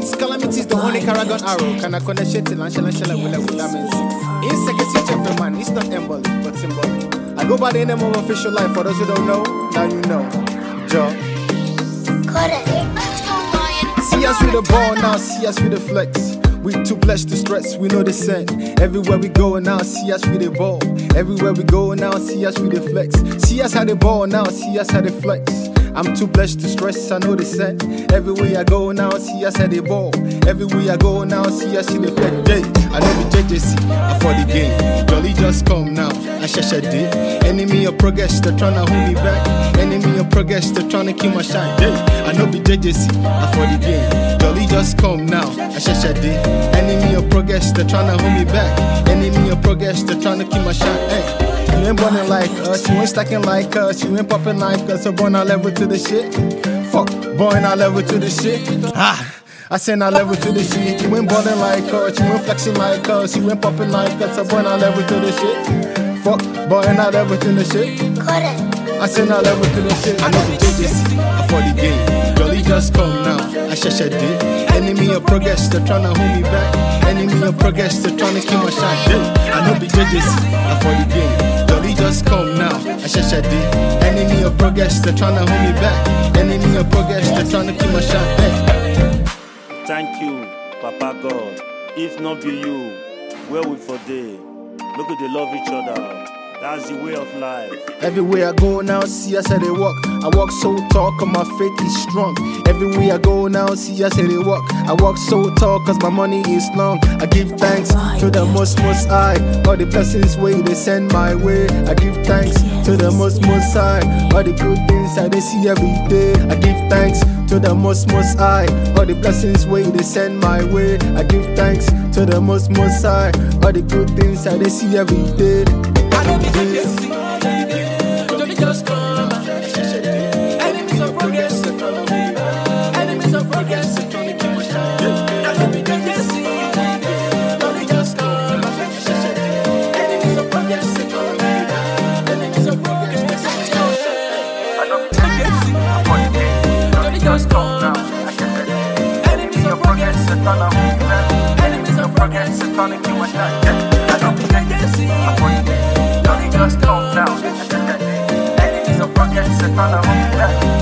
Calamity is the only Caragon arrow. Can I connect shit till Angela will have laments? In second city of a man, it's not embolic, but symbolic. I go by the name of official life. For those who don't know, now you know. Joe. See us with the ball now, see us with the flex. We too blessed to stress, we know the scent. Everywhere we go now, see us with the ball. Everywhere we go now, see us with the flex. See us how the ball now, see us how the flex. I'm too blessed to stress, I know the scent. Everywhere I go now, see us at the ball. Everywhere I go now, see us in the flex. Day, I know the JJC, I for the game. Jolly just come now, I shasha day. Enemy of progress, they're tryna hold me back. Enemy of progress, they're tryna kill my shine. Day, I know the JJC, I for the game. Jolly just come now, I shasha day. Enemy of progress, they're tryna hold me back. Enemy of progress, they're tryna kill my shine. Hey. You ain't burning like us, you ain't stacking like us, you ain't popping like us, so burn our level to the shit. Fuck, burn our level to the shit. I send our level to the shit. You ain't burning like us, you ain't flexing like us, you ain't popping like us, so burn our level to the shit. Fuck, burn our level to the shit. I send our level to the shit. I know the JJC, I for the game. Jolly just come now, I shasha day. Enemy of progress, they're tryna hold me back. Enemy of progress, they're tryna kill my shine. I know the JJC, I for the game. Jolly just come now, I shasha day. Enemy of progress, they're tryna hold me back. Enemy of progress, they're tryna kill my shine. Thank you, Papa God. If not be you, where we for day? Look at they love each other. That's the way of life. Everywhere I go now, see us how they walk. I walk so tall, cause my faith is strong. Everywhere I go now, see us how they walk. I walk so tall, cause my money is long. I give thanks to the most high. All the blessings way they send my way. I give thanks to the most high. All the good things I they see every day. I give thanks to the most high. All the blessings way they send my way. I give thanks to the most high. All the good things I they see every day. I don't need JJC. Don't just come. Enemies of progress. Enemies of progress. I don't need JJC. Don't just come. Enemies of progress. Enemies of progress. I don't need JJC. Don't just come. Enemies of progress. Enemies of progress. I don't need JJC. Just come now. Enemies of progress, and all I want